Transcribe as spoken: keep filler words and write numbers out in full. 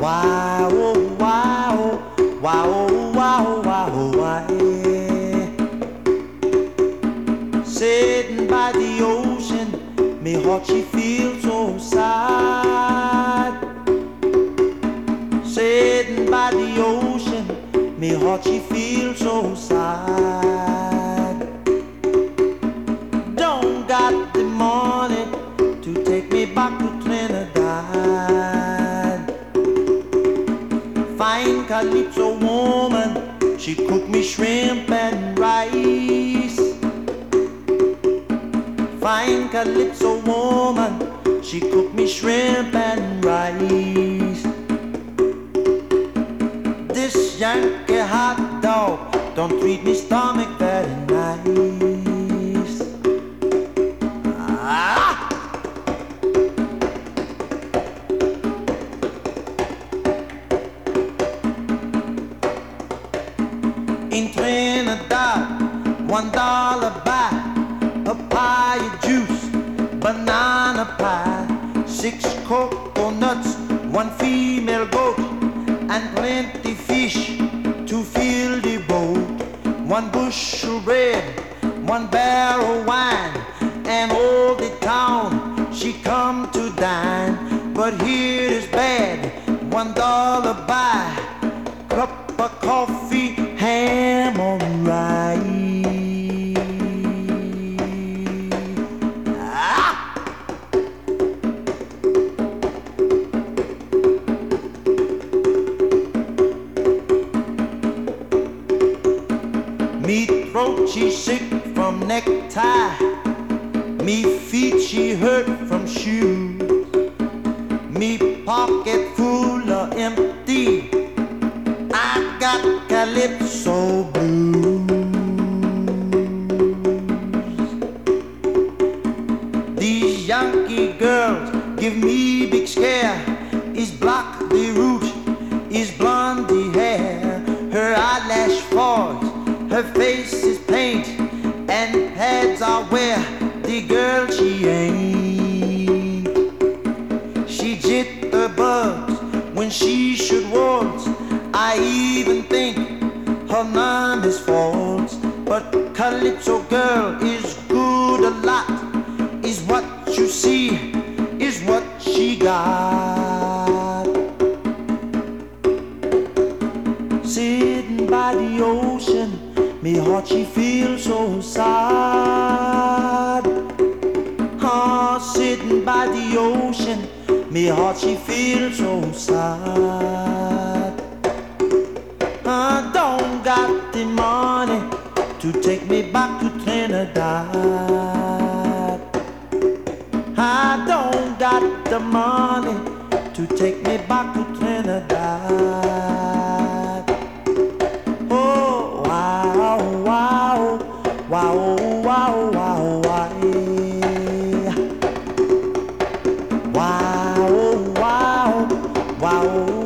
Wow, wow, wow, wow, wow, wow. Sitting by the ocean, me heart she feels so sad. Sitting by the ocean, me heart she feels so sad. Don't got the money to take me back to Trinidad. Fine calypso woman, she cook me shrimp and rice. Fine calypso woman, she cook me shrimp and rice. This Yankee hot dog don't treat me stomach very nice. Ah! In Trinidad, one dollar buy papaya juice, banana pie, six coconuts, one female goat, and plenty fish to fill the boat. One bushel bread, one barrel wine, and all the town she come to dine. But here is bad, one dollar buy, cup of coffee, ham on rice. Me throat she sick from necktie, me feet she hurt from shoes, me pocket full of empty, I got calypso blues. These Yankee girls give me big scare. Is black the root, is blonde the hair, her eyelash falls, her face is paint, and pads are where the girl she ain't. She jitterbugs when she should waltz. I even think her name is false. But calypso girl is good a lot. Is what you see, is what she got. Sitting by the ocean, me heart she feels so sad. Ah, sitting by the ocean, me heart she feels so sad. I don't got the money to take me back to Trinidad. I don't got the money to take me back to Trinidad. Oh, wow, wow, wow, wow, wow, wow. Wow, wow, wow.